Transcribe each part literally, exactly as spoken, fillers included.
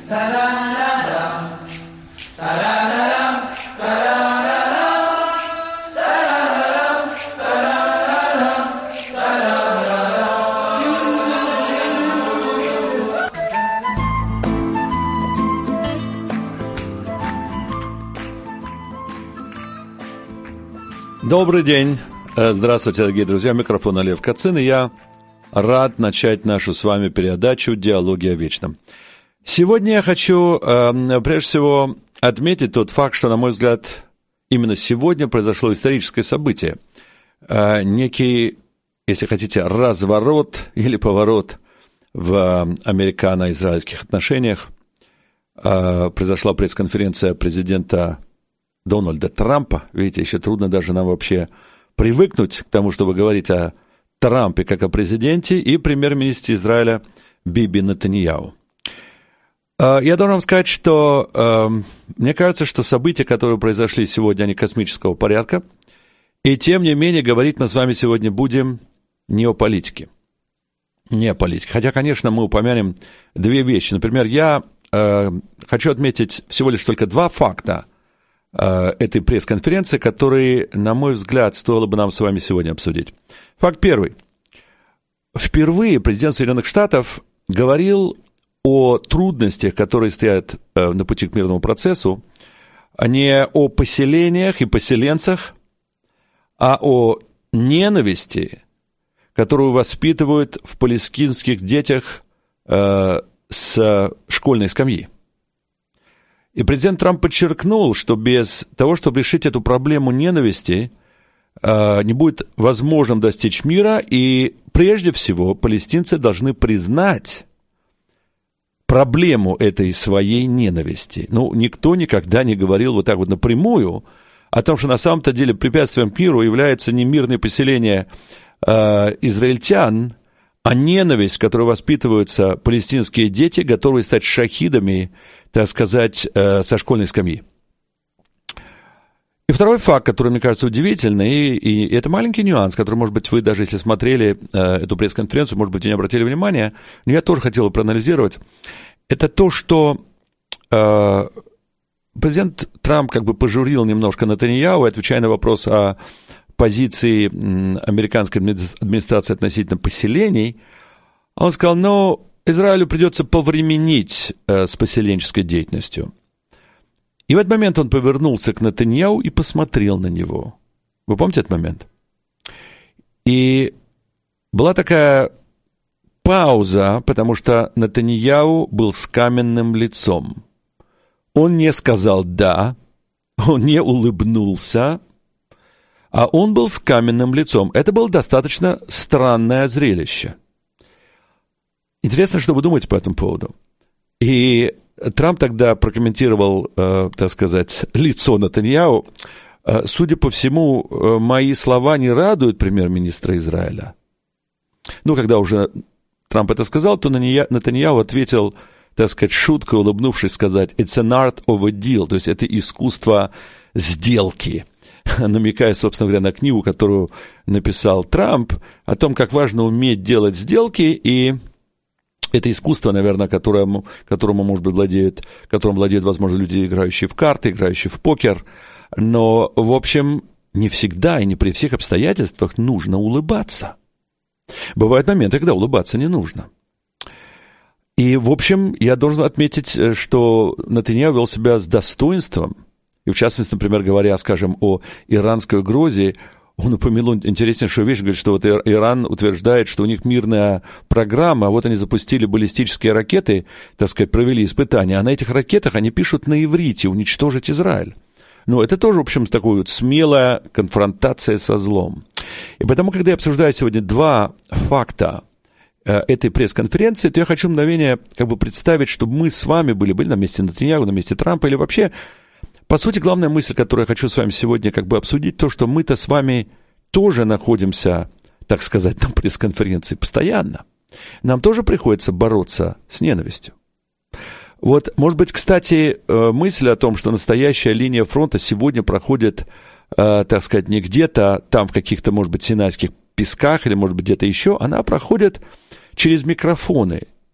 Добрый день. Здравствуйте, дорогие друзья. Микрофон Лев Кацин, и я рад начать нашу с вами передачу «Диалоги о вечном». Сегодня я хочу, прежде всего, отметить тот факт, что, на мой взгляд, именно сегодня произошло историческое событие. Некий, если хотите, разворот или поворот в американо-израильских отношениях. Произошла пресс-конференция президента Дональда Трампа. Видите, еще трудно даже нам вообще привыкнуть к тому, чтобы говорить о Трампе как о президенте, и премьер-министре Израиля Биби Нетаньяху. Я должен вам сказать, что мне кажется, что события, которые произошли сегодня, они космического порядка, и тем не менее говорить мы с вами сегодня будем не о политике. Не о политике. Хотя, конечно, мы упомянем две вещи. Например, я хочу отметить всего лишь только два факта этой пресс-конференции, которые, на мой взгляд, стоило бы нам с вами сегодня обсудить. Факт первый. Впервые президент Соединенных Штатов говорил о трудностях, которые стоят на пути к мирному процессу, не о поселениях и поселенцах, а о ненависти, которую воспитывают в палестинских детях э, с школьной скамьи. И президент Трамп подчеркнул, что без того, чтобы решить эту проблему ненависти, не будет возможным достичь мира, и прежде всего палестинцы должны признать проблему этой своей ненависти. Ну, никто никогда не говорил вот так вот напрямую о том, что на самом-то деле препятствием к миру является не мирное поселение э, израильтян, а ненависть, которой воспитываются палестинские дети, готовые стать шахидами, так сказать, со школьной скамьи. И второй факт, который, мне кажется, удивительный, и, и это маленький нюанс, который, может быть, вы даже если смотрели э, эту пресс-конференцию, может быть, и не обратили внимания, но я тоже хотел проанализировать, это то, что э, президент Трамп как бы пожурил немножко Нетаньяху, отвечая на вопрос о позиции американской администрации относительно поселений. Он сказал, ну, Израилю придется повременить э, с поселенческой деятельностью. И в этот момент он повернулся к Нетаньяху и посмотрел на него. Вы помните этот момент? И была такая пауза, потому что Нетаньяху был с каменным лицом. Он не сказал «да», он не улыбнулся, а он был с каменным лицом. Это было достаточно странное зрелище. Интересно, что вы думаете по этому поводу. И Трамп тогда прокомментировал, э, так сказать, лицо Нетаньяху. Э, судя по всему, э, мои слова не радуют премьер-министра Израиля. Ну, когда уже Трамп это сказал, то Нетаньяху ответил, так сказать, шуткой, улыбнувшись, сказать «It's an art of a deal», то есть это искусство сделки, намекая, собственно говоря, на книгу, которую написал Трамп, о том, как важно уметь делать сделки, и это искусство, наверное, которому, которому, может быть, владеют, которым владеют, возможно, люди, играющие в карты, играющие в покер, но, в общем, не всегда и не при всех обстоятельствах нужно улыбаться. Бывают моменты, когда улыбаться не нужно. И, в общем, я должен отметить, что Нетаньяху вел себя с достоинством, и, в частности, например, говоря, скажем, о иранской угрозе, он упомянул интереснейшую вещь, говорит, что вот Иран утверждает, что у них мирная программа, а вот они запустили баллистические ракеты, так сказать, провели испытания, а на этих ракетах они пишут на иврите «уничтожить Израиль». Ну, это тоже, в общем, такая вот смелая конфронтация со злом. И потому, когда я обсуждаю сегодня два факта этой пресс-конференции, то я хочу мгновение как бы представить, чтобы мы с вами были, были на месте Нетаньяху, на месте Трампа, или вообще, по сути, главная мысль, которую я хочу с вами сегодня как бы обсудить, то, что мы-то с вами тоже находимся, так сказать, на пресс-конференции постоянно. Нам тоже приходится бороться с ненавистью. Вот, может быть, кстати, мысль о том, что настоящая линия фронта сегодня проходит, так сказать, не где-то там в каких-то, может быть, синайских песках или, может быть, где-то еще, она проходит через микрофоны,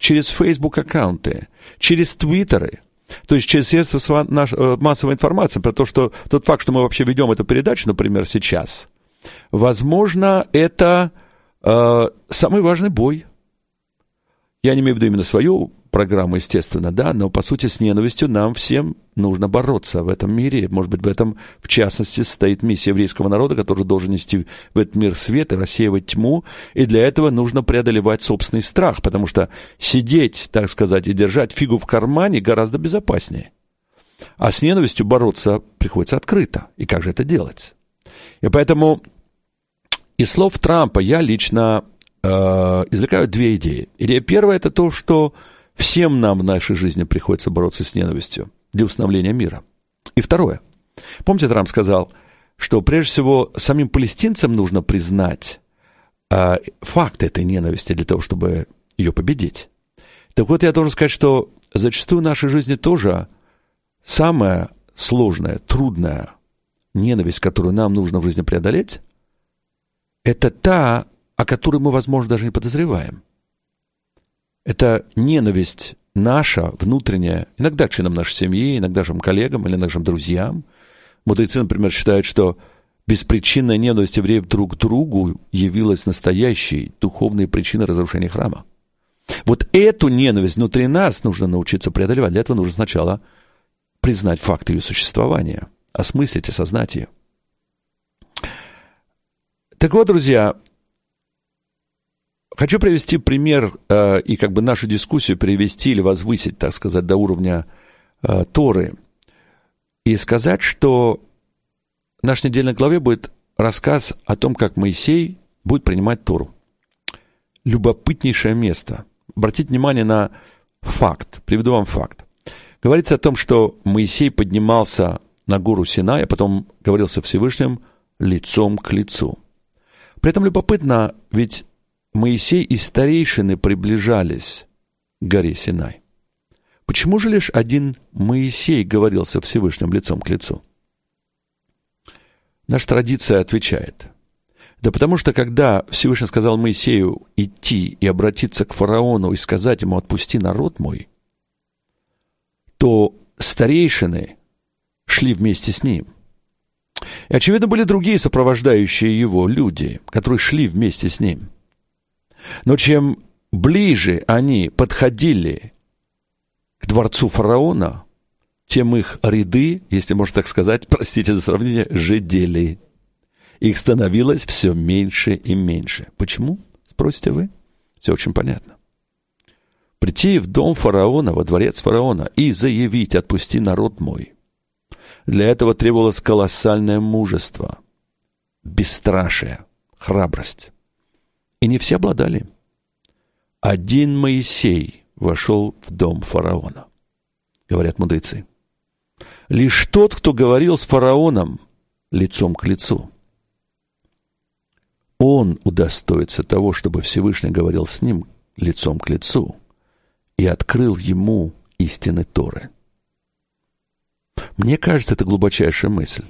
через Facebook-аккаунты, через твиттеры, то есть через средства массовой информации, про то, что тот факт, что мы вообще ведем эту передачу, например, сейчас, возможно, это э, самый важный бой. Я не имею в виду именно свою программу, естественно, да, но, по сути, с ненавистью нам всем нужно бороться в этом мире. Может быть, в этом, в частности, стоит миссия еврейского народа, который должен нести в этот мир свет и рассеивать тьму, и для этого нужно преодолевать собственный страх, потому что сидеть, так сказать, и держать фигу в кармане гораздо безопаснее. А с ненавистью бороться приходится открыто. И как же это делать? И поэтому из слов Трампа я лично э, извлекаю две идеи. Идея первая – это то, что всем нам в нашей жизни приходится бороться с ненавистью для установления мира. И второе. Помните, Трамп сказал, что прежде всего самим палестинцам нужно признать э, факт этой ненависти для того, чтобы ее победить. Так вот, я должен сказать, что зачастую в нашей жизни тоже самая сложная, трудная ненависть, которую нам нужно в жизни преодолеть, это та, о которой мы, возможно, даже не подозреваем. Это ненависть наша, внутренняя, иногда к членам нашей семьи, иногда нашим коллегам или нашим друзьям. Мудрецы, например, считают, что беспричинная ненависть евреев друг к другу явилась настоящей духовной причиной разрушения храма. Вот эту ненависть внутри нас нужно научиться преодолевать. Для этого нужно сначала признать факт ее существования, осмыслить и осознать ее. Так вот, друзья, хочу привести пример э, и как бы нашу дискуссию перевести или возвысить, так сказать, до уровня э, Торы. И сказать, что в нашей недельной главе будет рассказ о том, как Моисей будет принимать Тору. Любопытнейшее место. Обратите внимание на факт. Приведу вам факт. Говорится о том, что Моисей поднимался на гору Синай, а потом говорил со Всевышним лицом к лицу. При этом любопытно, ведь Моисей и старейшины приближались к горе Синай. Почему же лишь один Моисей говорил со Всевышним лицом к лицу? Наша традиция отвечает. Да потому что, когда Всевышний сказал Моисею идти и обратиться к фараону и сказать ему «отпусти народ мой», то старейшины шли вместе с ним. И, очевидно, были другие сопровождающие его люди, которые шли вместе с ним. Но чем ближе они подходили к дворцу фараона, тем их ряды, если можно так сказать, простите за сравнение, жидели. Их становилось все меньше и меньше. Почему, спросите вы? Все очень понятно. Прийти в дом фараона, во дворец фараона и заявить «отпусти народ мой». Для этого требовалось колоссальное мужество, бесстрашие, храбрость. И не все обладали. Один Моисей вошел в дом фараона, говорят мудрецы. Лишь тот, кто говорил с фараоном лицом к лицу, он удостоится того, чтобы Всевышний говорил с ним лицом к лицу и открыл ему истины Торы. Мне кажется, это глубочайшая мысль.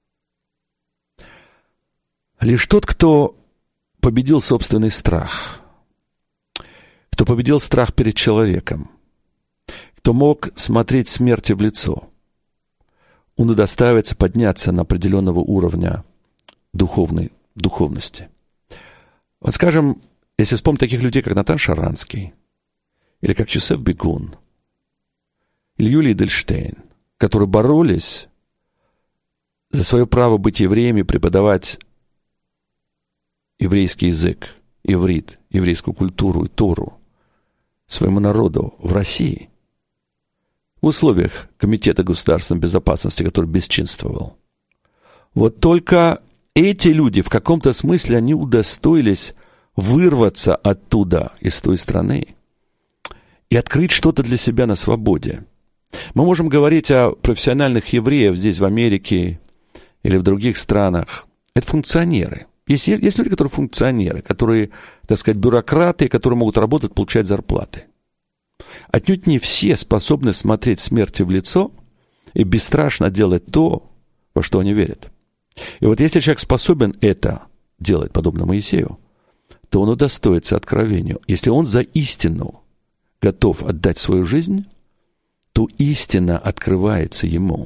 Лишь тот, кто победил собственный страх, кто победил страх перед человеком, кто мог смотреть смерти в лицо, он удостаивается подняться на определенного уровня духовной, духовности. Вот скажем, если вспомнить таких людей, как Натан Шаранский, или как Йосеф Бегун, или Юлий Эдельштейн, которые боролись за свое право быть евреями, преподавать еврейский язык, иврит, еврейскую культуру и Тору своему народу в России, в условиях Комитета государственной безопасности, который бесчинствовал. Вот только эти люди, в каком-то смысле, они удостоились вырваться оттуда, из той страны, и открыть что-то для себя на свободе. Мы можем говорить о профессиональных евреях здесь, в Америке или в других странах. Это функционеры. Есть, есть люди, которые функционеры, которые, так сказать, бюрократы, которые могут работать, получать зарплаты. Отнюдь не все способны смотреть смерти в лицо и бесстрашно делать то, во что они верят. И вот если человек способен это делать, подобно Моисею, то он удостоится откровению, если он за истину готов отдать свою жизнь, то истина открывается ему.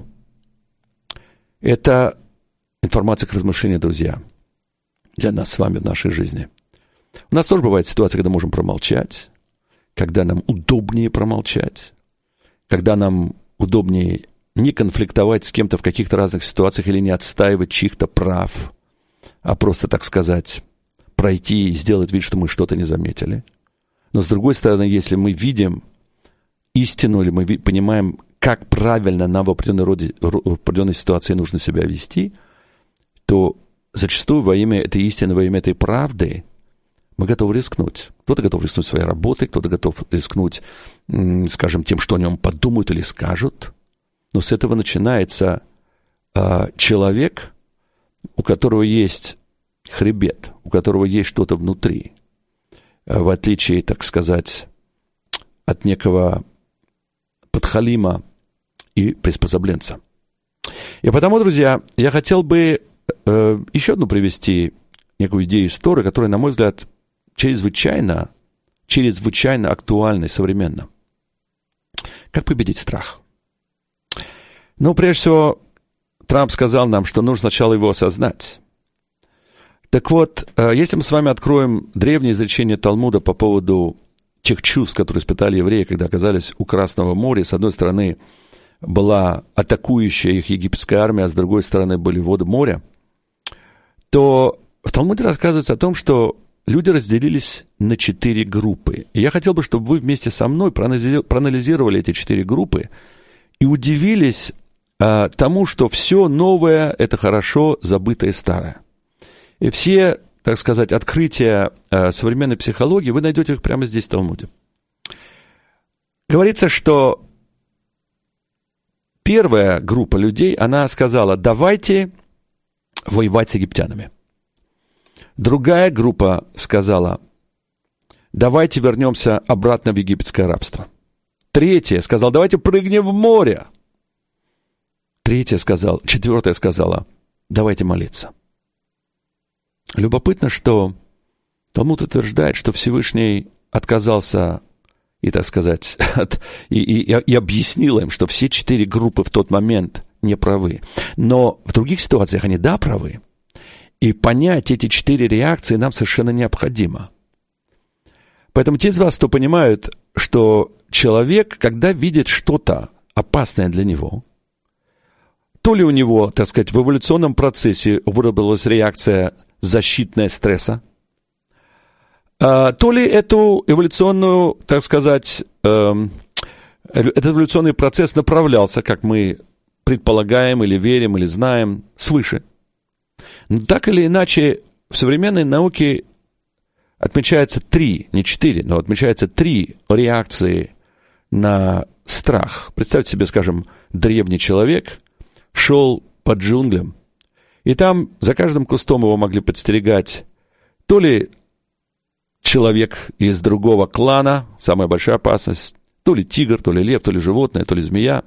Это информация к размышлению, друзья, для нас с вами в нашей жизни. У нас тоже бывает ситуация, когда можем промолчать, когда нам удобнее промолчать, когда нам удобнее не конфликтовать с кем-то в каких-то разных ситуациях или не отстаивать чьих-то прав, а просто, так сказать, пройти и сделать вид, что мы что-то не заметили. Но, с другой стороны, если мы видим истину или мы понимаем, как правильно нам в определенной, роде, в определенной ситуации нужно себя вести, то зачастую во имя этой истины, во имя этой правды мы готовы рискнуть. Кто-то готов рискнуть своей работой, кто-то готов рискнуть, скажем, тем, что о нем подумают или скажут. Но с этого начинается э, человек, у которого есть хребет, у которого есть что-то внутри, э, в отличие, так сказать, от некого подхалима и приспособленца. И потому, друзья, я хотел бы э, еще одну привести некую идею из Торы, которая, на мой взгляд, чрезвычайно, чрезвычайно актуальна и современна. Как победить страх? Ну, прежде всего, Трамп сказал нам, что нужно сначала его осознать. Так вот, если мы с вами откроем древнее изречение Талмуда по поводу тех чувств, которые испытали евреи, когда оказались у Красного моря, с одной стороны была атакующая их египетская армия, а с другой стороны были воды моря, то в Талмуде рассказывается о том, что люди разделились на четыре группы. И я хотел бы, чтобы вы вместе со мной проанализировали эти четыре группы и удивились а, тому, что все новое – это хорошо забытое старое. И все, так сказать, открытия а, современной психологии, вы найдете их прямо здесь, в Талмуде. Говорится, что первая группа людей, она сказала: давайте воевать с египтянами. Другая группа сказала: давайте вернемся обратно в египетское рабство. Третья сказала: давайте прыгнем в море. Третья сказала, четвертая сказала: давайте молиться. Любопытно, что Талмуд утверждает, что Всевышний отказался и, так сказать, от, и, и, и объяснил им, что все четыре группы в тот момент не правы. Но в других ситуациях они, да, правы. И понять эти четыре реакции нам совершенно необходимо. Поэтому те из вас, кто понимают, что человек, когда видит что-то опасное для него, то ли у него, так сказать, в эволюционном процессе выработалась реакция защитная стресса, то ли эту эволюционную, так сказать, этот эволюционный процесс направлялся, как мы предполагаем или верим, или знаем, свыше. Но так или иначе, в современной науке отмечается три, не четыре, но отмечается три реакции на страх. Представьте себе, скажем, древний человек шел по джунглям, и там за каждым кустом его могли подстерегать то ли человек из другого клана, самая большая опасность, то ли тигр, то ли лев, то ли животное, то ли змея.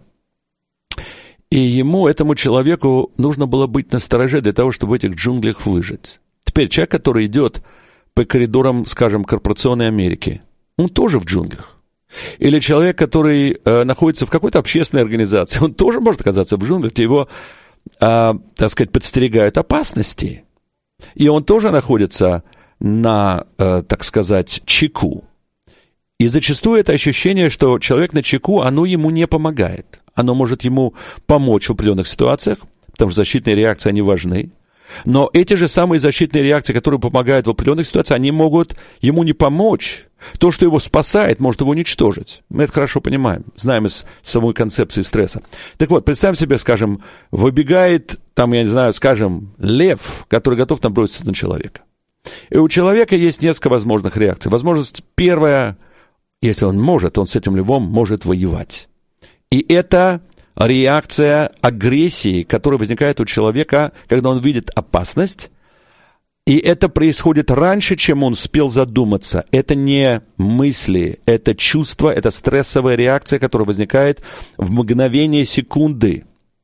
И ему, этому человеку, нужно было быть настороже для того, чтобы в этих джунглях выжить. Теперь человек, который идет по коридорам, скажем, корпорационной Америки, он тоже в джунглях. Или человек, который э, находится в какой-то общественной организации, он тоже может оказаться в джунглях, где его, э, так сказать, подстерегают опасности. И он тоже находится на, э, так сказать, чеку. И зачастую это ощущение, что человек на чеку, оно ему не помогает. Оно может ему помочь в определенных ситуациях, потому что защитные реакции, они важны. Но эти же самые защитные реакции, которые помогают в определенных ситуациях, они могут ему не помочь. То, что его спасает, может его уничтожить. Мы это хорошо понимаем, знаем из самой концепции стресса. Так вот, представим себе, скажем, выбегает, там, я не знаю, скажем, лев, который готов наброситься на человека. И у человека есть несколько возможных реакций. Возможность первая, если он может, он с этим львом может воевать. И это реакция агрессии, которая возникает у человека, когда он видит опасность. И это происходит раньше, чем он успел задуматься. Это не мысли, это чувство, это стрессовая реакция, которая возникает в мгновение секунды.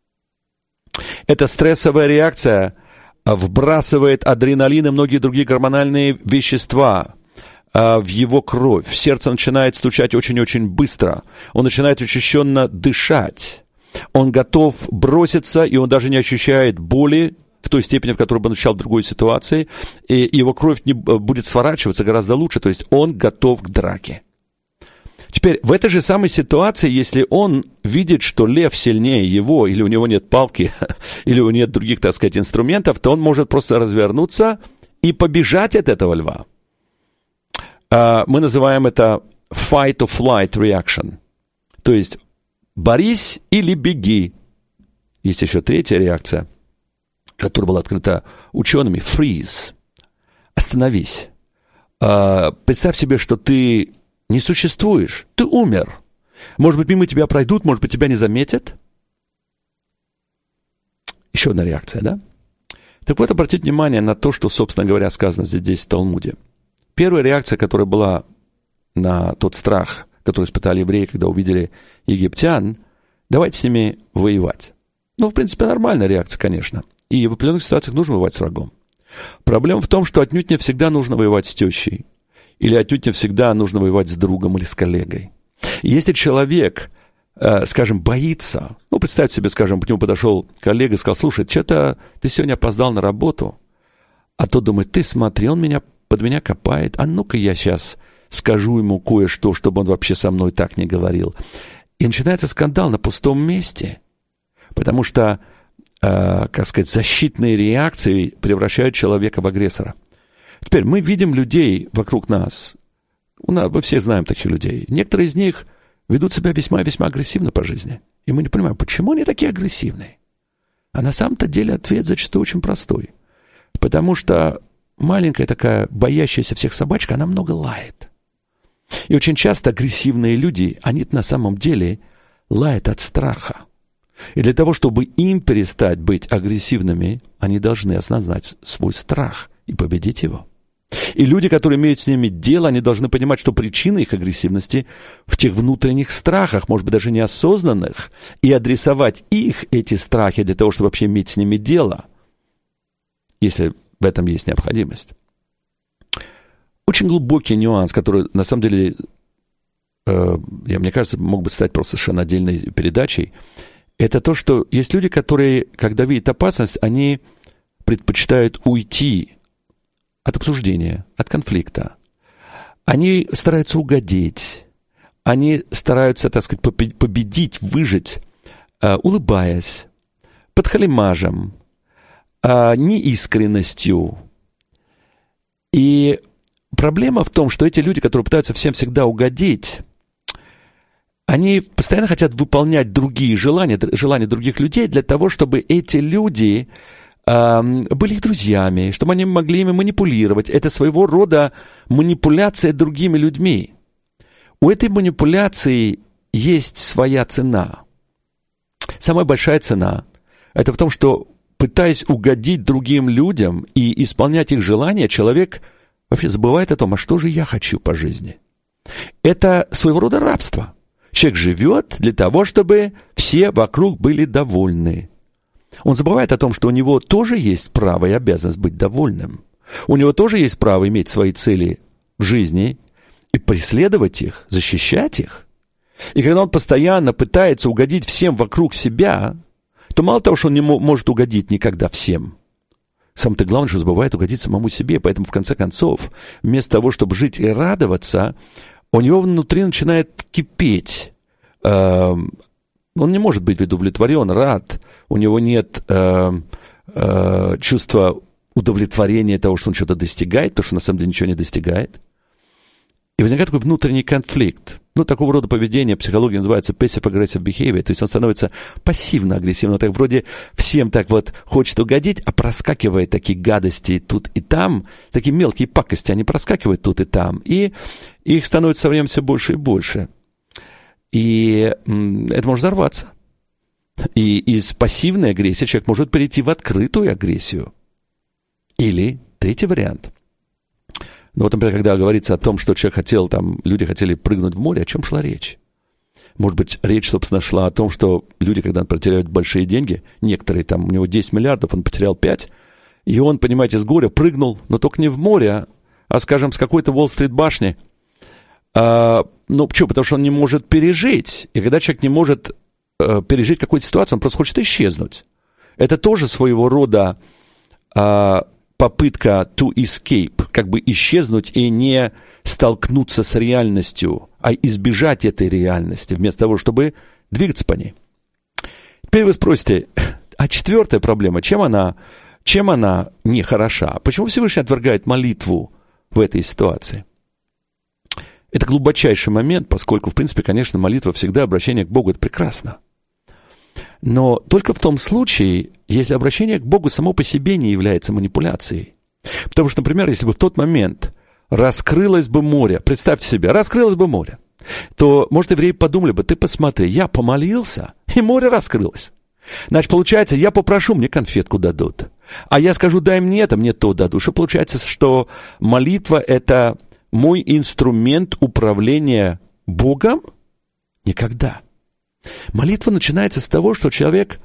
Эта стрессовая реакция вбрасывает адреналин и многие другие гормональные вещества а, в его кровь. Сердце начинает стучать очень-очень быстро. Он начинает учащенно дышать. Он готов броситься, и он даже не ощущает боли в той степени, в которой бы он ощущал в другой ситуации. И его кровь не будет сворачиваться гораздо лучше. То есть он готов к драке. Теперь, в этой же самой ситуации, если он видит, что лев сильнее его, или у него нет палки, или у него нет других, так сказать, инструментов, то он может просто развернуться и побежать от этого льва. Мы называем это fight or flight reaction. То есть, борись или беги. Есть еще третья реакция, которая была открыта учеными. Freeze. Остановись. Представь себе, что ты не существуешь. Ты умер. Может быть, мимо тебя пройдут, может быть, тебя не заметят. Еще одна реакция, да? Так вот, обратите внимание на то, что, собственно говоря, сказано здесь в Талмуде. Первая реакция, которая была на тот страх, который испытали евреи, когда увидели египтян, давайте с ними воевать. Ну, в принципе, нормальная реакция, конечно. И в определенных ситуациях нужно воевать с врагом. Проблема в том, что отнюдь не всегда нужно воевать с тещей. Или отнюдь не всегда нужно воевать с другом или с коллегой. И если человек, э, скажем, боится, ну, представьте себе, скажем, к нему подошел коллега и сказал: слушай, что-то ты сегодня опоздал на работу. А тот думает: ты смотри, он меня, под меня копает, а ну-ка я сейчас скажу ему кое-что, чтобы он вообще со мной так не говорил. И начинается скандал на пустом месте, потому что, э, как сказать, защитные реакции превращают человека в агрессора. Теперь мы видим людей вокруг нас. У нас, мы все знаем таких людей. Некоторые из них ведут себя весьма-весьма агрессивно по жизни. И мы не понимаем, почему они такие агрессивные. А на самом-то деле ответ зачастую очень простой. Потому что маленькая такая, боящаяся всех собачка, она много лает. И очень часто агрессивные люди, они на самом деле лают от страха. И для того, чтобы им перестать быть агрессивными, они должны осознать свой страх и победить его. И люди, которые имеют с ними дело, они должны понимать, что причина их агрессивности в тех внутренних страхах, может быть, даже неосознанных, и адресовать их, эти страхи, для того, чтобы вообще иметь с ними дело, если в этом есть необходимость. Очень глубокий нюанс, который, на самом деле, э, я, мне кажется, мог бы стать просто совершенно отдельной передачей, это то, что есть люди, которые, когда видят опасность, они предпочитают уйти от обсуждения, от конфликта. Они стараются угодить. Они стараются, так сказать, победить, выжить, улыбаясь, подхалимажем, неискренностью. И проблема в том, что эти люди, которые пытаются всем всегда угодить, они постоянно хотят выполнять другие желания, желания других людей для того, чтобы эти люди были их друзьями, чтобы они могли ими манипулировать. Это своего рода манипуляция другими людьми. У этой манипуляции есть своя цена. Самая большая цена – это в том, что, пытаясь угодить другим людям и исполнять их желания, человек вообще забывает о том, а что же я хочу по жизни. Это своего рода рабство. Человек живет для того, чтобы все вокруг были довольны. Он забывает о том, что у него тоже есть право и обязанность быть довольным. У него тоже есть право иметь свои цели в жизни и преследовать их, защищать их. И когда он постоянно пытается угодить всем вокруг себя, то мало того, что он не может угодить никогда всем, самое-то главное, что забывает угодить самому себе. Поэтому, в конце концов, вместо того, чтобы жить и радоваться, у него внутри начинает кипеть. Он не может быть удовлетворен, рад. У него нет э, э, чувства удовлетворения того, что он что-то достигает, потому что на самом деле ничего не достигает. И возникает такой внутренний конфликт. Ну, такого рода поведение в психологии называется passive-aggressive behavior, то есть он становится пассивно-агрессивным. Так вроде всем так вот хочет угодить, а проскакивает такие гадости тут и там, такие мелкие пакости, они проскакивают тут и там, и их становится со временем все больше и больше. И это может взорваться. И из пассивной агрессии человек может перейти в открытую агрессию. Или третий вариант. Ну вот, например, когда говорится о том, что человек хотел, там, люди хотели прыгнуть в море, о чем шла речь? Может быть, речь, собственно, шла о том, что люди, когда потеряют большие деньги, некоторые, там, у него десять миллиардов, он потерял пять, и он, понимаете, с горя прыгнул, но только не в море, а, скажем, с какой-то Уолл-стрит башни. А, ну, почему? Потому что он не может пережить. И когда человек не может а, пережить какую-то ситуацию, он просто хочет исчезнуть. Это тоже своего рода а, попытка to escape, как бы исчезнуть и не столкнуться с реальностью, а избежать этой реальности, вместо того, чтобы двигаться по ней. Теперь вы спросите, а четвертая проблема, чем она, чем она не хороша? Почему Всевышний отвергает молитву в этой ситуации? Это глубочайший момент, поскольку, в принципе, конечно, молитва всегда, обращение к Богу, это прекрасно. Но только в том случае, если обращение к Богу само по себе не является манипуляцией. Потому что, например, если бы в тот момент раскрылось бы море, представьте себе, раскрылось бы море, то, может, евреи подумали бы, ты посмотри, я помолился, и море раскрылось. Значит, получается, я попрошу, мне конфетку дадут. А я скажу, дай мне это, мне то дадут. Что получается, что молитва – это мой инструмент управления Богом? Никогда. Молитва начинается с того, что человек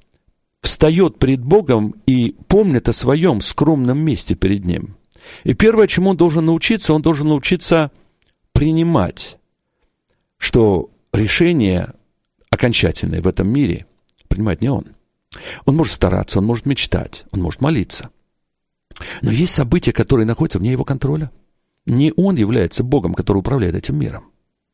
встает перед Богом и помнит о своем скромном месте перед Ним. И первое, чему он должен научиться, он должен научиться принимать, что решение окончательное в этом мире принимает не он. Он может стараться, он может мечтать, он может молиться. Но есть события, которые находятся вне его контроля. Не он является Богом, который управляет этим миром.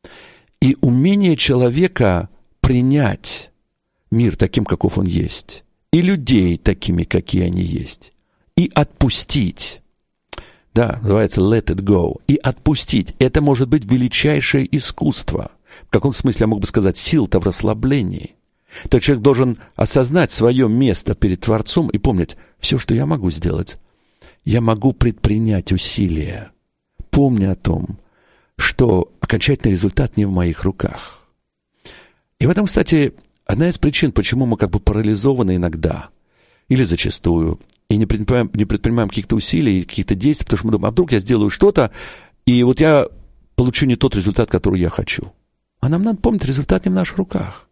И умение человека принять мир таким, каков он есть, и людей такими, какие они есть, и отпустить, да, называется let it go, и отпустить, это может быть величайшее искусство. В каком смысле я мог бы сказать, сила-то в расслаблении. То человек должен осознать свое место перед Творцом и помнить, все, что я могу сделать, я могу предпринять усилия, помня о том, что окончательный результат не в моих руках. И в этом, кстати, одна из причин, почему мы как бы парализованы иногда, или зачастую, и не предпринимаем, не предпринимаем каких-то усилий, каких-то действий, потому что мы думаем, а вдруг я сделаю что-то, и вот я получу не тот результат, который я хочу. А нам надо помнить, результат не в наших руках.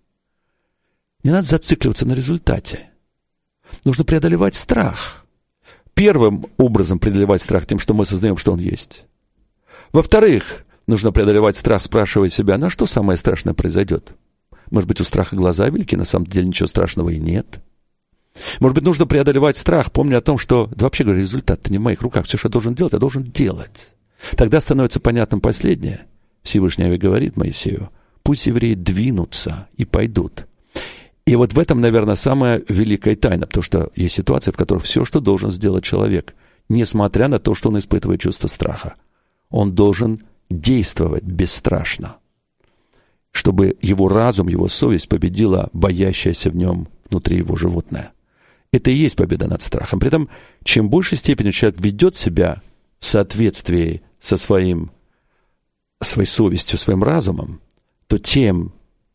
Не надо зацикливаться на результате. Нужно преодолевать страх. Первым образом преодолевать страх тем, что мы осознаем, что он есть. Во-вторых, нужно преодолевать страх, спрашивая себя, на что самое страшное произойдет? Может быть, у страха глаза велики, на самом деле ничего страшного и нет. Может быть, нужно преодолевать страх, помня о том, что, да вообще говоря, результат-то не в моих руках. Все, что я должен делать, я должен делать. Тогда становится понятным последнее. Всевышний говорит Моисею, пусть евреи двинутся и пойдут. И вот в этом, наверное, самая великая тайна, потому что есть ситуации, в которых все, что должен сделать человек, несмотря на то, что он испытывает чувство страха, он должен действовать бесстрашно, чтобы его разум, его совесть победила боящееся в нем внутри его животное. Это и есть победа над страхом. При этом, чем в большей степени человек ведет себя в соответствии со своим, своей совестью, своим разумом, то тем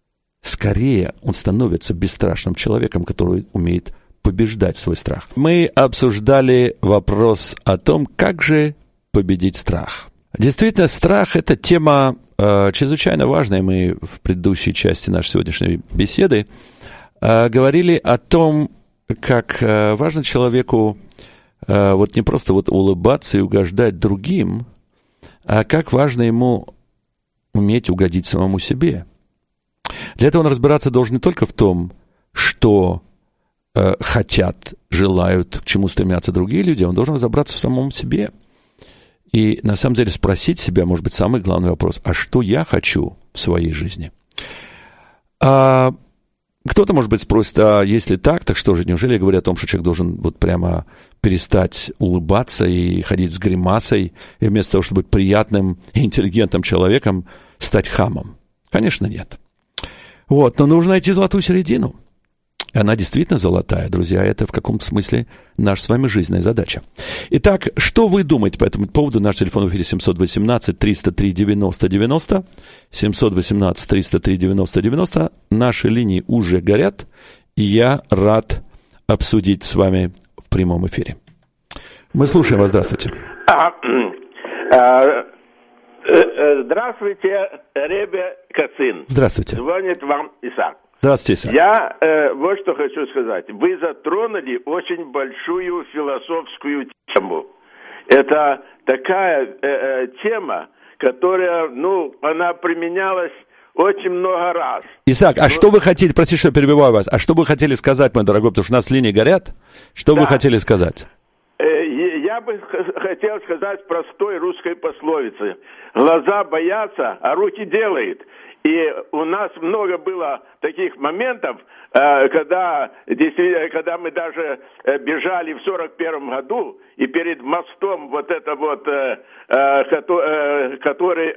скорее он становится бесстрашным человеком, который умеет побеждать свой страх. Мы обсуждали вопрос о том, как же победить страх. Действительно, страх – это тема э, чрезвычайно важная. Мы в предыдущей части нашей сегодняшней беседы э, говорили о том, как э, важно человеку э, вот не просто вот улыбаться и угождать другим, а как важно ему уметь угодить самому себе. Для этого он разбираться должен не только в том, что э, хотят, желают, к чему стремятся другие люди, он должен разобраться в самом себе. И на самом деле спросить себя, может быть, самый главный вопрос, а что я хочу в своей жизни? А кто-то, может быть, спросит, а если так, так что же, неужели я говорю о том, что человек должен вот прямо перестать улыбаться и ходить с гримасой, и вместо того, чтобы быть приятным и интеллигентным человеком, стать хамом? Конечно, нет. Вот, но нужно найти золотую середину. Она действительно золотая, друзья, это в каком-то смысле наша с вами жизненная задача. Итак, что вы думаете по этому поводу? Наш телефон в эфире семь один восемь триста три девяносто девяносто, семь один восемь триста три девяносто девяносто. Наши линии уже горят, и я рад обсудить с вами в прямом эфире. Мы слушаем вас, здравствуйте. Здравствуйте, Ребе Кацин. Здравствуйте. Звонит вам Исаак. Здравствуйте, Исаак. Я э, вот что хочу сказать. Вы затронули очень большую философскую тему. это такая э, э, тема, которая, ну, она применялась очень много раз. Исаак, а ну, что вы хотели, простите, что перебиваю вас, а что вы хотели сказать, мой дорогой, потому что у нас линии горят, что да. вы хотели сказать? Я бы хотел сказать простой русской пословицы. Глаза боятся, а руки делают. И у нас много было таких моментов, когда, когда мы даже бежали в сорок первом году, и перед мостом вот это вот, который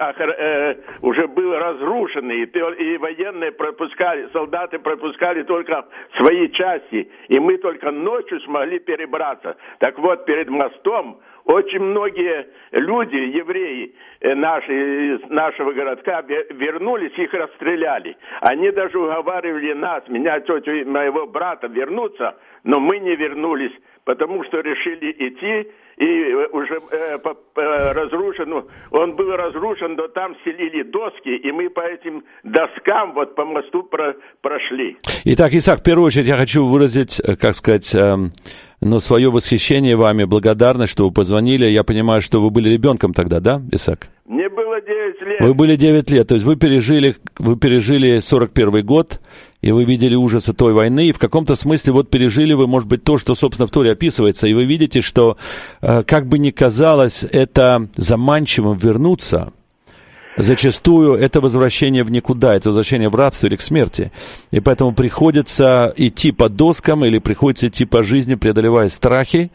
уже был разрушенный, и военные пропускали, солдаты пропускали только свои части, и мы только ночью смогли перебраться. Так вот, перед мостом очень многие люди, евреи наши, из нашего городка, вернулись, их расстреляли. Они даже уговаривали нас, меня, тетю и моего брата вернуться, но мы не вернулись, потому что решили идти, и уже э, по, э, разрушен, он был разрушен, но там стелили доски, и мы по этим доскам вот по мосту про, прошли. Итак, Исаак, в первую очередь я хочу выразить, как сказать, э, ну, свое восхищение вами, благодарность, что вы позвонили. Я понимаю, что вы были ребенком тогда, да, Исаак? Мне было девять лет. Вы были девять лет, то есть вы пережили, вы пережили сорок первый год, и вы видели ужасы той войны, и в каком-то смысле вот пережили вы, может быть, то, что, собственно, в Торе описывается, и вы видите, что, э, как бы ни казалось это заманчивым вернуться, зачастую это возвращение в никуда, это возвращение в рабство или к смерти. И поэтому приходится идти по доскам или приходится идти по жизни, преодолевая страхи,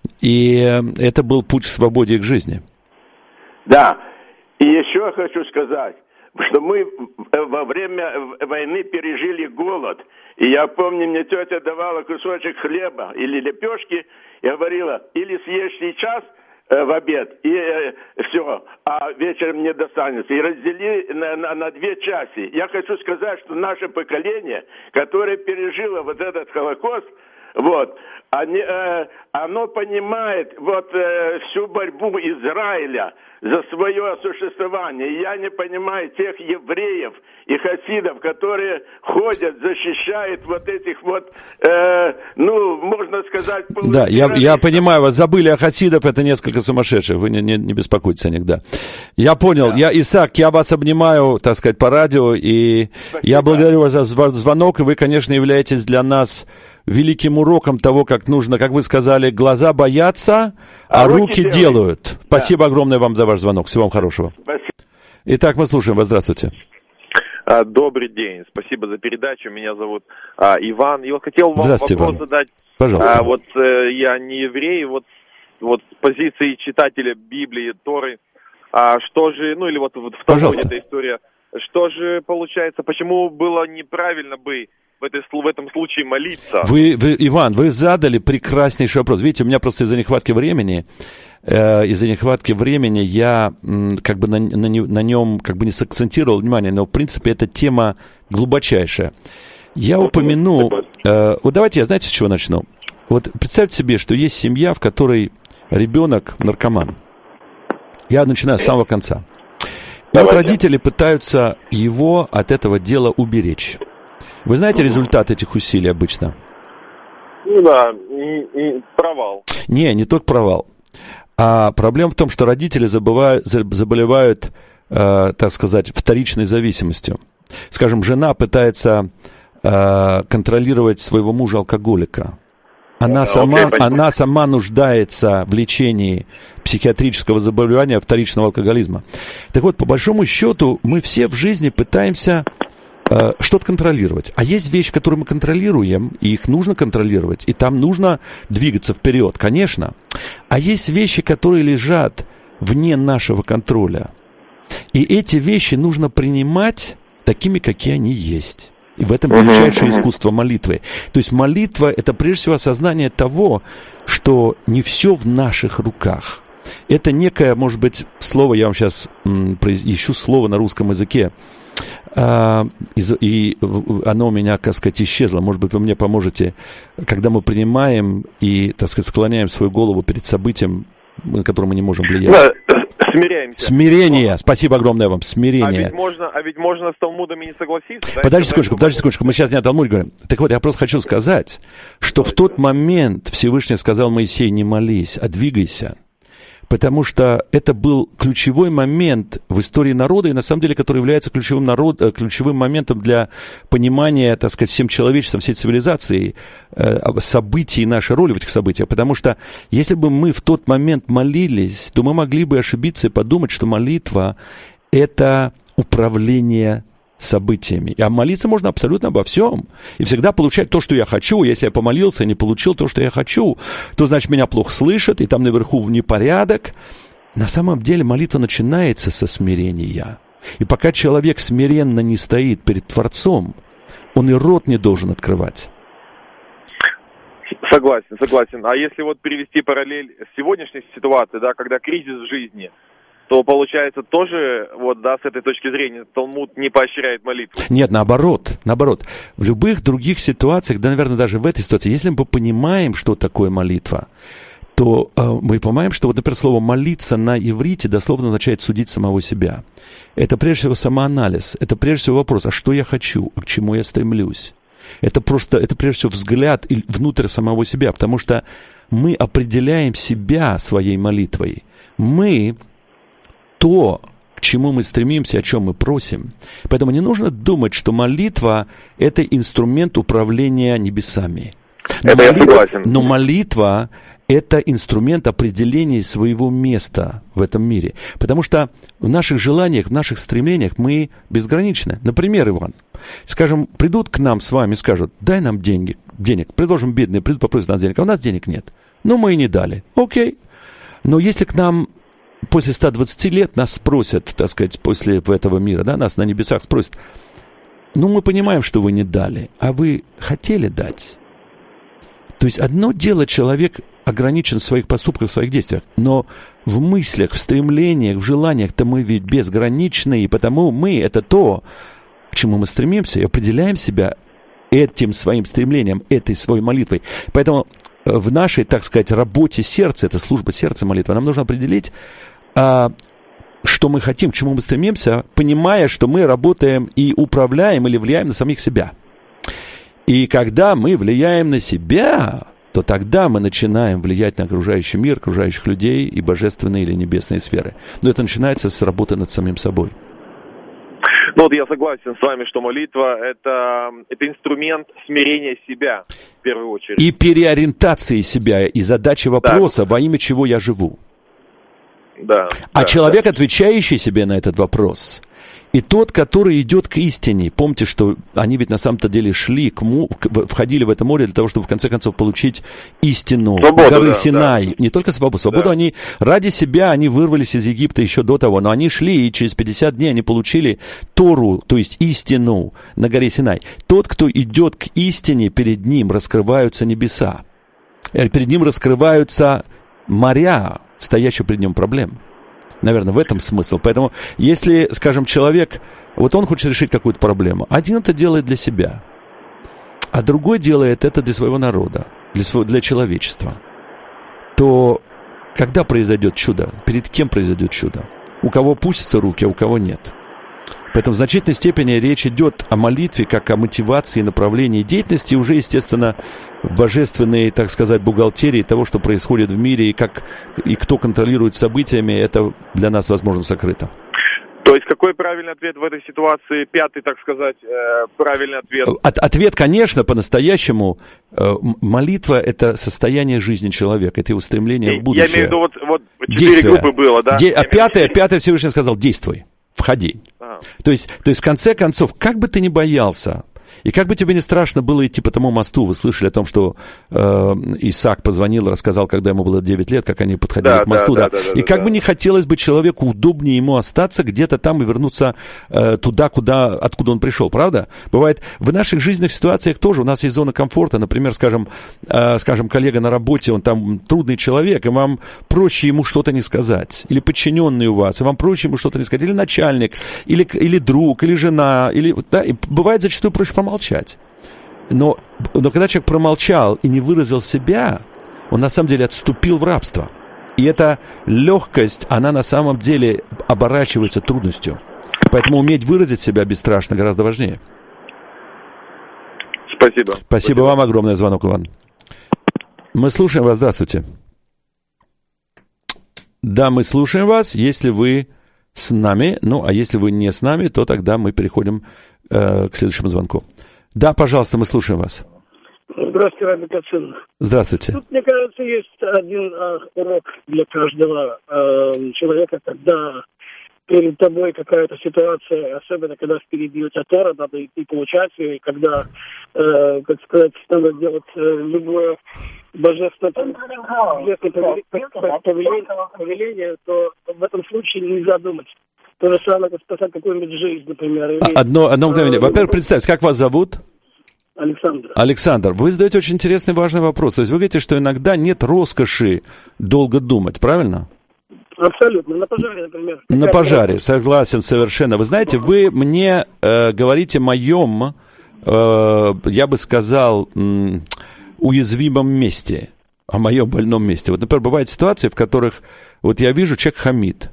и это был путь к свободе и к жизни. Да, и еще хочу сказать, что мы во время войны пережили голод. И я помню, мне тетя давала кусочек хлеба или лепешки и говорила, или съешь сейчас э, в обед, и э, все, а вечером не достанется. И раздели на, на, на две части. Я хочу сказать, что наше поколение, которое пережило вот этот Холокост, вот, они, э, оно понимает вот э, всю борьбу Израиля за свое существование. И я не понимаю тех евреев и хасидов, которые ходят, защищают вот этих вот, э, ну, можно сказать... Да, я, я понимаю, вас забыли о хасидов, это несколько сумасшедших, вы не, не, не беспокойтесь о них, да. Я понял, да. я, Исаак, я вас обнимаю, так сказать, по радио, и спасибо. Я благодарю вас за звонок, и вы, конечно, являетесь для нас великим уроком того, как нужно, как вы сказали, глаза боятся, а, а руки, руки делают. Да. Спасибо огромное вам за ваш звонок. Всего вам хорошего. Спасибо. Итак, мы слушаем вас. Здравствуйте. Добрый день. Спасибо за передачу. Меня зовут а, Иван. Я хотел вам вопрос Иван. задать. Пожалуйста. А, вот э, я не еврей, вот, вот с позиции читателя Библии, Торы. А что же, ну или вот, вот в Талмуде эта история. Что же получается, почему было неправильно бы в, этой, в этом случае молиться? Вы, вы, Иван, вы задали прекраснейший вопрос. Видите, у меня просто из-за нехватки времени, э, из-за нехватки времени я м, как бы на, на, на нем как бы не сакцентировал внимание, но в принципе эта тема глубочайшая. Я упомяну, э, вот давайте я, знаете, с чего начну? Вот представьте себе, что есть семья, в которой ребенок наркоман. Я начинаю с самого конца. И вот родители пытаются его от этого дела уберечь. Вы знаете результат этих усилий обычно? Ну да, и, и провал. Не, не тот провал. А проблема в том, что родители забывают, заболевают, э, так сказать, вторичной зависимостью. Скажем, жена пытается э, контролировать своего мужа-алкоголика. Она, сама, okay, она сама нуждается в лечении психиатрического заболевания вторичного алкоголизма. Так вот, по большому счету, мы все в жизни пытаемся э, что-то контролировать. А есть вещи, которые мы контролируем, и их нужно контролировать, и там нужно двигаться вперед, конечно. А есть вещи, которые лежат вне нашего контроля. И эти вещи нужно принимать такими, какие они есть. И в этом величайшее искусство молитвы. То есть молитва – это прежде всего осознание того, что не все в наших руках. Это некое, может быть, слово, я вам сейчас м, ищу слово на русском языке, а, и, и оно у меня, так сказать, исчезло. Может быть, вы мне поможете, когда мы принимаем и, так сказать, склоняем свою голову перед событием, на которое мы не можем влиять. Смиряемся. Смирение. Спасибо огромное вам. Смирение. А ведь можно, а ведь можно с Талмудами не согласиться. Да? Подожди секундочку, подожди секундочку. Мы сейчас не о Талмуде говорим. Так вот, я просто хочу сказать, что в тот момент Всевышний сказал Моисею: не молись, а двигайся. потому что это был ключевой момент в истории народа, и на самом деле, который является ключевым, народ, ключевым моментом для понимания, так сказать, всем человечеством, всей цивилизации, событий и нашей роли в этих событиях. Потому что если бы мы в тот момент молились, то мы могли бы ошибиться и подумать, что молитва – это управление событиями. А молиться можно абсолютно обо всем. И всегда получать то, что я хочу. Если я помолился и не получил то, что я хочу, то, значит, меня плохо слышат, и там наверху непорядок. На самом деле молитва начинается со смирения. И пока человек смиренно не стоит перед Творцом, он и рот не должен открывать. Согласен, согласен. А если вот привести параллель с сегодняшней ситуацией, да, когда кризис в жизни, то получается тоже, вот, да, с этой точки зрения, Талмуд не поощряет молитву. Нет, наоборот, наоборот. В любых других ситуациях, да, наверное, даже в этой ситуации, если мы понимаем, что такое молитва, то э, мы понимаем, что, вот, например, слово «молиться» на иврите дословно означает «судить самого себя». Это прежде всего самоанализ, это прежде всего вопрос, а что я хочу, а к чему я стремлюсь. Это просто, это прежде всего взгляд внутрь самого себя, потому что мы определяем себя своей молитвой. Мы то, к чему мы стремимся, о чем мы просим. Поэтому не нужно думать, что молитва – это инструмент управления небесами. Но это молитва, я согласен. Но молитва – это инструмент определения своего места в этом мире. Потому что в наших желаниях, в наших стремлениях мы безграничны. Например, Иван, скажем, придут к нам с вами и скажут: дай нам деньги, денег. Предложим бедные, придут попросят нас денег, а у нас денег нет. Ну, мы и не дали. Окей. Но если к нам после ста двадцати лет нас спросят, так сказать, после этого мира, да, нас на небесах спросят: ну, мы понимаем, что вы не дали, а вы хотели дать? То есть одно дело, человек ограничен в своих поступках, в своих действиях, но в мыслях, в стремлениях, в желаниях-то мы ведь безграничны, и потому мы — это то, к чему мы стремимся, и определяем себя этим своим стремлением, этой своей молитвой. Поэтому в нашей, так сказать, работе сердца, это служба сердца, молитва, нам нужно определить, а, что мы хотим, к чему мы стремимся, понимая, что мы работаем и управляем или влияем на самих себя. И когда мы влияем на себя, то тогда мы начинаем влиять на окружающий мир, окружающих людей и божественные или небесные сферы. Но это начинается с работы над самим собой. Ну вот я согласен с вами, что молитва это, это инструмент смирения себя, в первую очередь. И переориентации себя, и задачи вопроса, да, во имя чего я живу. Да. А да, человек, да. отвечающий себе на этот вопрос, и тот, который идет к истине, помните, что они ведь на самом-то деле шли, к му, входили в это море для того, чтобы в конце концов получить истину свободу, горы да, Синай. Да. Не только свободу, свободу да. они ради себя, они вырвались из Египта еще до того, но они шли, и через пятьдесят дней они получили Тору, то есть истину на горе Синай. Тот, кто идет к истине, перед ним раскрываются небеса. Перед ним раскрываются моря, стоящие перед ним проблем. Наверное, в этом смысл. Поэтому, если, скажем, человек, вот он хочет решить какую-то проблему, один это делает для себя, а другой делает это для своего народа, для, своего, для человечества, то когда произойдет чудо? Перед кем произойдет чудо? У кого пустятся руки, а у кого нет. Поэтому в значительной степени речь идет о молитве как о мотивации, направлении деятельности, и уже, естественно, в божественной, так сказать, бухгалтерии того, что происходит в мире, и, как, и кто контролирует событиями, это для нас, возможно, сокрыто. То есть какой правильный ответ в этой ситуации? Пятый, так сказать, э, правильный ответ? От, ответ, конечно, по-настоящему. Э, молитва – это состояние жизни человека, это его стремление в будущее. Я имею в виду, вот, вот четыре группы было, да? Де, а пятое, пятое Всевышний сказал: действуй, входи. Ага. То есть, то есть, в конце концов, как бы ты ни боялся, и как бы тебе не страшно было идти по тому мосту, вы слышали о том, что э, Исаак позвонил, рассказал, когда ему было девять лет, как они подходили да, к мосту, да, да, да, да, и как да. бы не хотелось бы человеку удобнее ему остаться где-то там и вернуться э, туда, куда, откуда он пришел, правда? Бывает, в наших жизненных ситуациях тоже у нас есть зона комфорта, например, скажем, э, скажем, коллега на работе, он там трудный человек, и вам проще ему что-то не сказать, или подчиненный у вас, и вам проще ему что-то не сказать, или начальник, или, или друг, или жена, или, да, и бывает зачастую проще помолчать. Но, но когда человек промолчал и не выразил себя, он на самом деле отступил в рабство. И эта легкость, она на самом деле оборачивается трудностью. Поэтому уметь выразить себя бесстрашно гораздо важнее. Спасибо. Спасибо, Спасибо. вам огромное, звонок, Иван. Мы слушаем вас, здравствуйте. Да, мы слушаем вас, если вы с нами. Ну, а если вы не с нами, то тогда мы переходим э, к следующему звонку. Да, пожалуйста, мы слушаем вас. Здравствуйте, Раби Кацин. Здравствуйте. Тут, мне кажется, есть один э, урок для каждого э, человека, когда перед тобой какая-то ситуация, особенно когда впереди у тебя Тора, надо идти получать, и когда, э, как сказать, надо делать э, любое божественное повеление, повеление, то в этом случае нельзя думать. То же самое, как спасать какую-нибудь жизнь, например. Или, одно, одно мгновение. Во-первых, представьте, как вас зовут? Александр. Александр, вы задаете очень интересный, важный вопрос. То есть вы говорите, что иногда нет роскоши долго думать, правильно? Абсолютно. На пожаре, например. На пожаре, согласен совершенно. Вы знаете, вы мне э, говорите о моем, э, я бы сказал, м, уязвимом месте, о моем больном месте. Вот, например, бывают ситуации, в которых вот я вижу, человек хамит.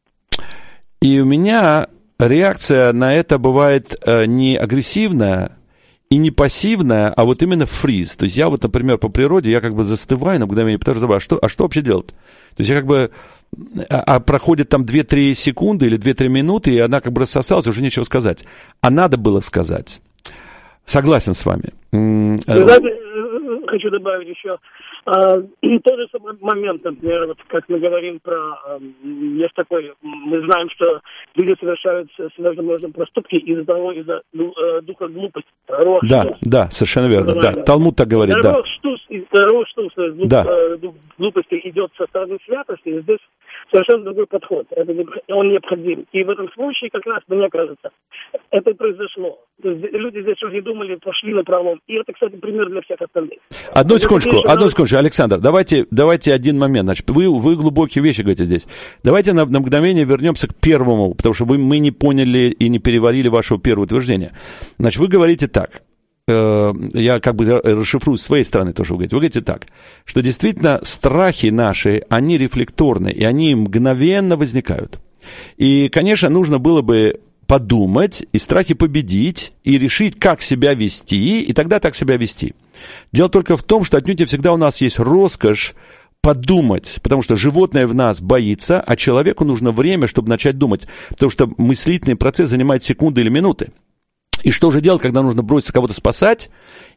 И у меня реакция на это бывает э, не агрессивная, и не пассивная, а вот именно фриз. То есть я вот, например, по природе, я как бы застываю на мгновение, потому что, а что, а что вообще делать? То есть я как бы, а, а проходит там две-три секунды или две-три минуты, и она как бы рассосалась, уже нечего сказать. А надо было сказать. Согласен с вами. Знаете, хочу добавить еще. А, тот же самый момент, например, вот как мы говорим про... А, есть такой... Мы знаем, что люди совершают всевозможные проступки из-за того, из-за э, духа глупости. Рох, да, штус. Да, совершенно верно. Да. Талмуд так говорит, да. Рох, штус, рох, штус, дух, да. э, дух глупости идет со стороны святости, и здесь совершенно другой подход. Это не, он необходим. И в этом случае, как раз, мне кажется, это и произошло. То есть люди здесь уже думали, пошли на пролом. И это, кстати, пример для всех остальных. Одну секундочку, одну секундочку, Александр, давайте, давайте один момент. Значит, вы, вы глубокие вещи говорите здесь. Давайте на, на мгновение вернемся к первому, потому что вы, мы не поняли и не переварили вашего первого утверждения. Значит, вы говорите так. Э, я как бы расшифрую с своей стороны то, что вы говорите. Вы говорите так, что действительно страхи наши, они рефлекторны, и они мгновенно возникают. И, конечно, нужно было бы подумать и страхи победить, и решить, как себя вести, и тогда так себя вести. Дело только в том, что отнюдь не всегда у нас есть роскошь подумать, потому что животное в нас боится, а человеку нужно время, чтобы начать думать, потому что мыслительный процесс занимает секунды или минуты. И что же делать, когда нужно броситься кого-то спасать,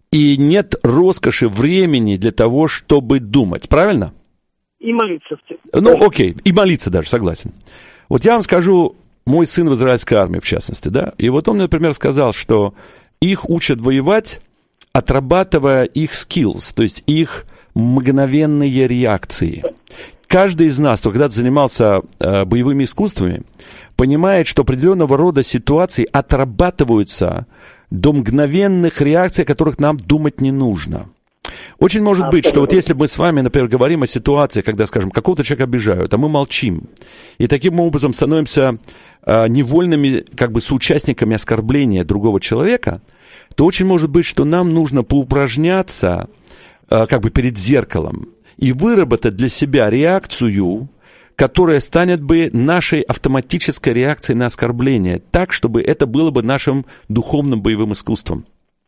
и нет роскоши времени для того, чтобы думать, правильно? И молиться. Ну, окей, и молиться даже, согласен. Вот я вам скажу, мой сын в израильской армии, в частности, да, и вот он, например, сказал, что их учат воевать, отрабатывая их skills, то есть их мгновенные реакции. Каждый из нас, кто когда-то занимался э, боевыми искусствами, понимает, что определенного рода ситуации отрабатываются до мгновенных реакций, о которых нам думать не нужно. Очень может быть, что вот если мы с вами, например, говорим о ситуации, когда, скажем, какого-то человека обижают, а мы молчим, и таким образом становимся э, невольными, как бы, соучастниками оскорбления другого человека, то очень может быть, что нам нужно поупражняться, э, как бы, перед зеркалом и выработать для себя реакцию, которая станет бы нашей автоматической реакцией на оскорбление, так, чтобы это было бы нашим духовным боевым искусством.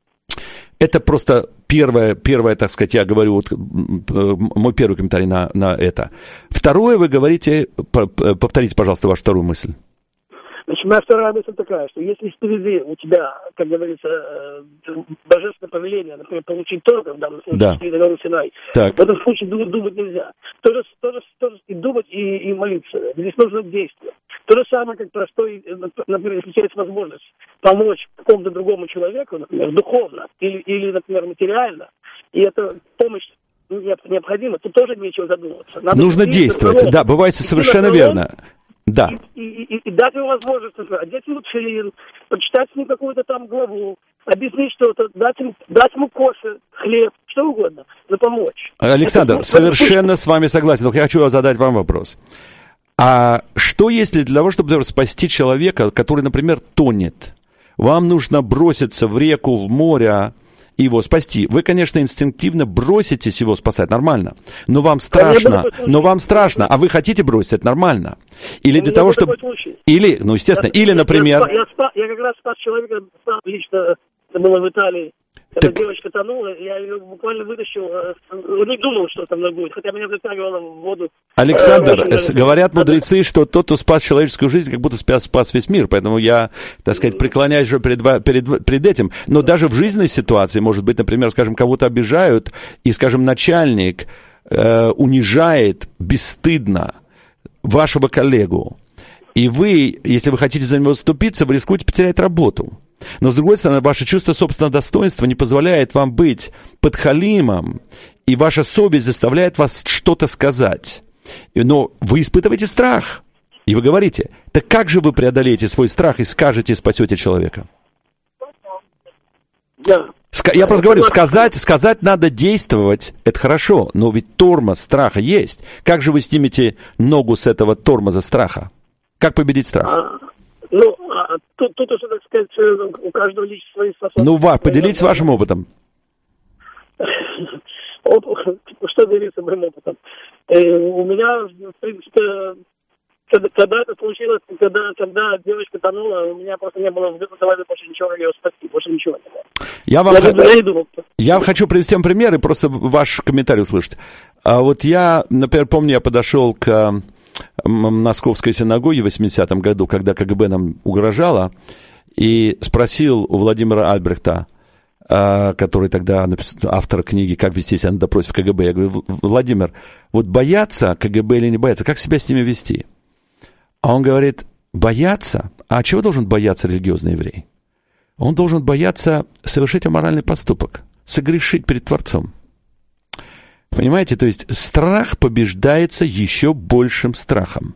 Это просто первое, первое, так сказать, я говорю, вот, мой первый комментарий на, на это. Второе, вы говорите, повторите, пожалуйста, вашу вторую мысль. Значит, моя вторая мысль такая, что если впереди у тебя, как говорится, божественное повеление, например, получить торг, в данном случае, да. И договор Синай, в этом случае думать, думать нельзя. То же, то же, то же и думать, и, и молиться. Здесь нужно действие. То же самое, как простой, например, если есть возможность помочь какому-то другому человеку, например, духовно или, или например, материально, и эта помощь необходима, то тоже нечего задумываться. Надо нужно действовать, да, бывает совершенно верно. Да. И, и, и, и дать ему возможность, например, одеть ему тфилин, почитать с ним какую-то там главу, объяснить что-то, дать ему, дать ему кофе, хлеб, что угодно, но помочь. Александр, это, совершенно с вами согласен, только я хочу задать вам вопрос. А что если для того, чтобы спасти человека, который, например, тонет, вам нужно броситься в реку, в море, его спасти? Вы, конечно, инстинктивно броситесь его спасать, нормально. Но вам страшно, но вам страшно, а вы хотите бросить, это нормально. Или для того, чтобы... Или, ну, естественно, или, например... Я, я, спас, я как раз спас человека, лично, это было в Италии. Когда так... девочка тонула, я ее буквально вытащил, не думал, что со мной будет, хотя меня затягивало в воду. Александр, э, говорят мудрецы, что тот, кто спас человеческую жизнь, как будто спас, спас весь мир, поэтому я, так сказать, преклоняюсь же перед, перед, перед этим. Но даже в жизненной ситуации, может быть, например, скажем, кого-то обижают, и, скажем, начальник э, унижает бесстыдно вашего коллегу, и вы, если вы хотите за него заступиться, вы рискуете потерять работу. Но, с другой стороны, ваше чувство собственного достоинства не позволяет вам быть подхалимом, и ваша совесть заставляет вас что-то сказать. Но вы испытываете страх, и вы говорите, так как же вы преодолеете свой страх и скажете, спасете человека? Да. Я просто говорю, сказать, сказать надо действовать, это хорошо, но ведь тормоз страха есть. Как же вы снимете ногу с этого тормоза страха? Как победить страх? А, ну, а, тут, тут уже, так сказать, у каждого лично свои способности. Ну, ва, поделитесь вашим опытом. Что делиться моим опытом? У меня, в принципе, когда это случилось, когда, когда девочка тонула, у меня просто не было в голове больше ничего, ее спасти, больше ничего не было. Я вам, я, х... я, думал, я хочу привести вам пример и просто ваш комментарий услышать. А вот я, например, помню, я подошел к Московской синагоге в восьмидесятом году, когда КГБ нам угрожало, и спросил у Владимира Альбрехта, который тогда написал, автор книги «Как вести себя на допросе в КГБ». Я говорю, Владимир, вот бояться КГБ или не бояться, как себя с ними вести? А он говорит, бояться? А чего должен бояться религиозный еврей? Он должен бояться совершить аморальный поступок, согрешить перед Творцом. Понимаете, то есть страх побеждается еще большим страхом.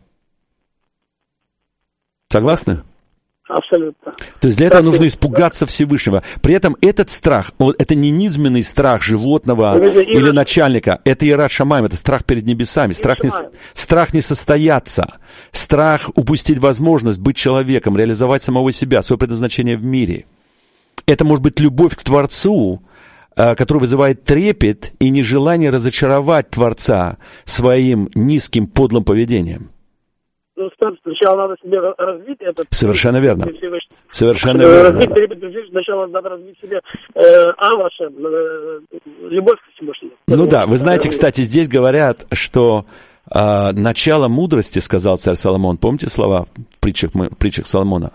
Согласны? Абсолютно. То есть для этого нужно испугаться Всевышнего. При этом этот страх, это не низменный страх животного или начальника, это Ират Шамаим, это страх перед небесами, страх не, страх не состояться, страх упустить возможность быть человеком, реализовать самого себя, свое предназначение в мире. Это может быть любовь к Творцу, который вызывает трепет и нежелание разочаровать Творца своим низким подлым поведением. Ну, сначала надо себе развить этот... Совершенно верно. Совершенно Чтобы верно. Развить трепет, сначала надо развить себе э, аваше, э, любовь к Всевышнему. Ну да, вы знаете, кстати, здесь говорят, что э, начало мудрости, сказал царь Соломон, помните слова в притчах, в притчах Соломона?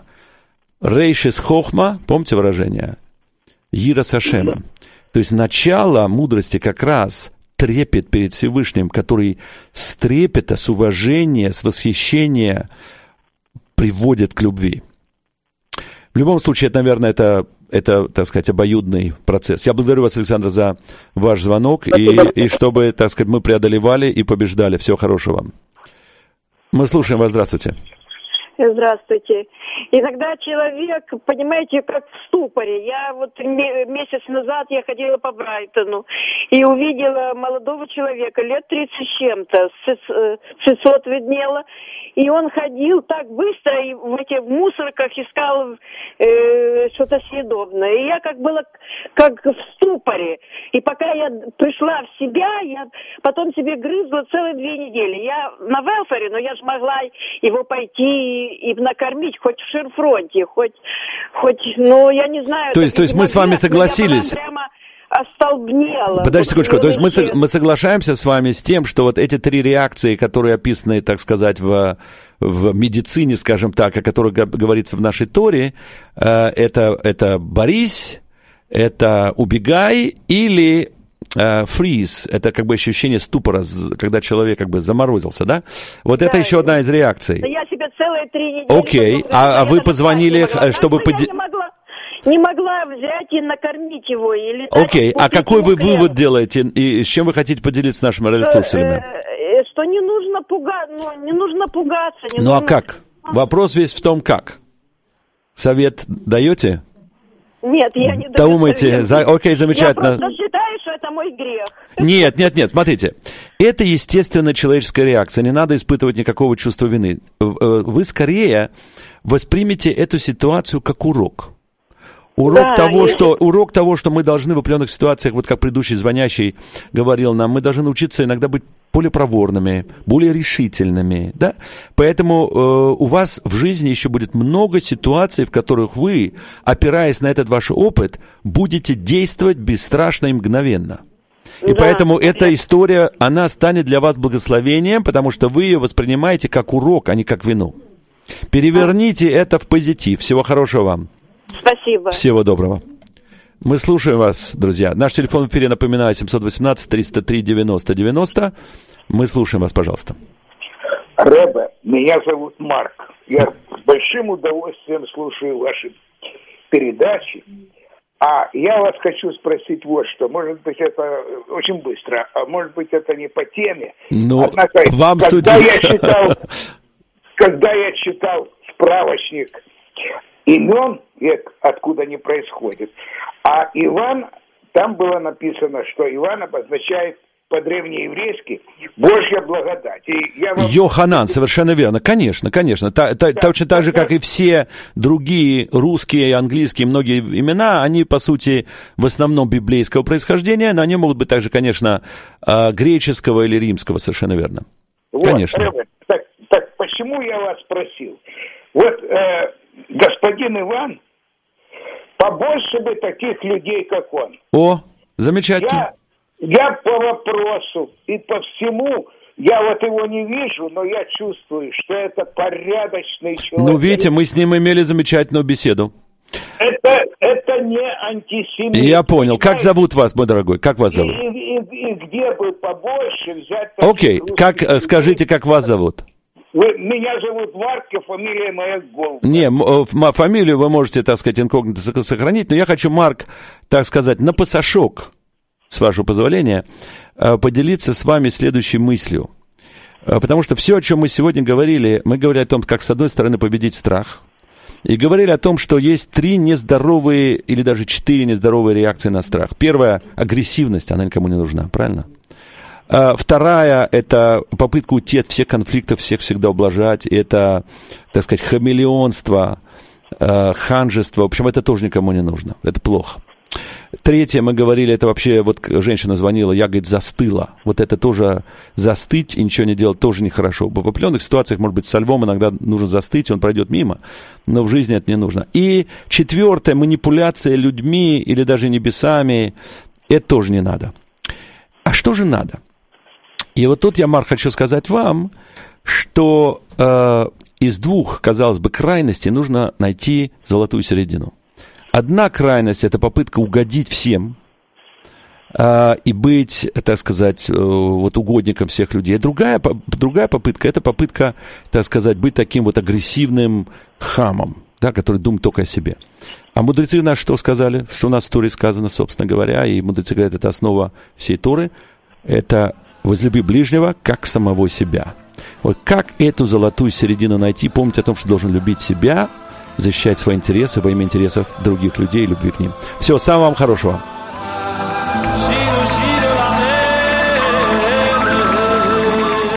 Рейшис хохма, помните выражение? Йирас Ашем. То есть начало мудрости как раз трепет перед Всевышним, который с трепета, с уважения, с восхищения приводит к любви. В любом случае, это, наверное, это, это, так сказать, обоюдный процесс. Я благодарю вас, Александр, за ваш звонок, и, и чтобы, так сказать, мы преодолевали и побеждали. Всего хорошего. Мы слушаем вас. Здравствуйте. Здравствуйте. Иногда человек, понимаете, как в ступоре. Я вот месяц назад я ходила по Брайтону и увидела молодого человека, лет тридцать с чем-то, шестьсот виднело, и он ходил так быстро и в этих мусорках искал э, что-то съедобное. И я как была как в ступоре. И пока я пришла в себя, я потом себе грызла целые две недели. Я на велфаре, но я же могла его пойти и, и накормить хоть в Шерфронте, хоть, хоть, ну, я не знаю. То есть, то есть мы с вами согласились? Остолбнела. Подождите секундочку, то есть мы, мы соглашаемся с вами с тем, что вот эти три реакции, которые описаны, так сказать, в, в медицине, скажем так, о которых говорится в нашей Торе, э, это, это борись, это убегай или э, freeze, это как бы ощущение ступора, когда человек как бы заморозился, да? Вот да, это еще одна из реакций. Я себе целые три недели... Окей, а, а вы позвонили, чтобы... Поди... Не могла взять и накормить его. Или Окей, okay. А какой вы крем. Вывод делаете и с чем вы хотите поделиться с нашими радиослушателями? Что не нужно пугаться, ну, не нужно пугаться. Не ну нужно... а как? Вопрос весь в том, как. Совет даете? Нет, я не даю. Думаете, за... окей, замечательно. Я просто считаю, что это мой грех. Нет, нет, нет, смотрите. Это естественная человеческая реакция, не надо испытывать никакого чувства вины. Вы скорее воспримете эту ситуацию как урок. Урок, да, того, и... что, урок того, что мы должны в определенных ситуациях, вот как предыдущий звонящий говорил нам, мы должны научиться иногда быть более проворными, более решительными, да? Поэтому э, у вас в жизни еще будет много ситуаций, в которых вы, опираясь на этот ваш опыт, будете действовать бесстрашно и мгновенно. И да, поэтому эта история, она станет для вас благословением, потому что вы ее воспринимаете как урок, а не как вину. Переверните а. это в позитив. Всего хорошего вам. Спасибо. Всего доброго. Мы слушаем вас, друзья. Наш телефон в эфире, напоминаю, семь один восемь триста три девяносто девяносто. Мы слушаем вас, пожалуйста. Ребе, меня зовут Марк. Я с большим удовольствием слушаю ваши передачи. А я вас хочу спросить вот что. Может быть, это очень быстро, а может быть, это не по теме. Ну, Однако, вам когда судить. Я читал, когда я читал справочник имен, откуда они происходят, а Иван, там было написано, что Иван обозначает по-древнееврейски Божья благодать. И я вам... Йоханан, совершенно верно. Конечно, конечно. Та, та, да, точно так же, как и все другие русские, английские, многие имена, они, по сути, в основном библейского происхождения, но они могут быть также, конечно, греческого или римского, совершенно верно. Вот, конечно. Ребят, так, так почему я вас спросил? Вот э, господин Иван, побольше бы таких людей, как он. О, замечательно. Я, я по вопросу и по всему, я вот его не вижу, но я чувствую, что это порядочный человек. Ну, видите, мы с ним имели замечательную беседу. Это, это не антисемит. Я понял. Как зовут вас, мой дорогой? Как вас зовут? И, и, и, и где бы побольше взять... Окей, okay. как, скажите, как вас зовут? Вы, меня зовут Марк, и фамилия моя Голуб. Не, фамилию вы можете, так сказать, инкогнито сохранить, но я хочу, Марк, так сказать, на пасашок, с вашего позволения, поделиться с вами следующей мыслью. Потому что все, о чем мы сегодня говорили, мы говорили о том, как, с одной стороны, победить страх, и говорили о том, что есть три нездоровые или даже четыре нездоровые реакции на страх. Первая – агрессивность, она никому не нужна, правильно? Вторая – это попытка уйти от всех конфликтов, всех всегда ублажать. Это, так сказать, хамелеонство, ханжество. В общем, это тоже никому не нужно. Это плохо. Третье, мы говорили, это вообще, вот женщина звонила, я, говорит, застыла. Вот это тоже застыть и ничего не делать тоже нехорошо. В определенных ситуациях, может быть, со львом иногда нужно застыть, он пройдет мимо, но в жизни это не нужно. И четвертое, манипуляция людьми или даже небесами, это тоже не надо. А что же надо? И вот тут я, Марк, хочу сказать вам, что э, из двух, казалось бы, крайностей нужно найти золотую середину. Одна крайность – это попытка угодить всем э, и быть, так сказать, э, вот угодником всех людей. Другая, по, другая попытка – это попытка, так сказать, быть таким вот агрессивным хамом, да, который думает только о себе. А мудрецы нас что сказали? Что у нас в Торе сказано, собственно говоря, и мудрецы говорят, это основа всей Торы – это возлюби ближнего, как самого себя. Вот как эту золотую середину найти? Помните о том, что должен любить себя, защищать свои интересы во имя интересов других людей и любви к ним. Всего самого вам хорошего.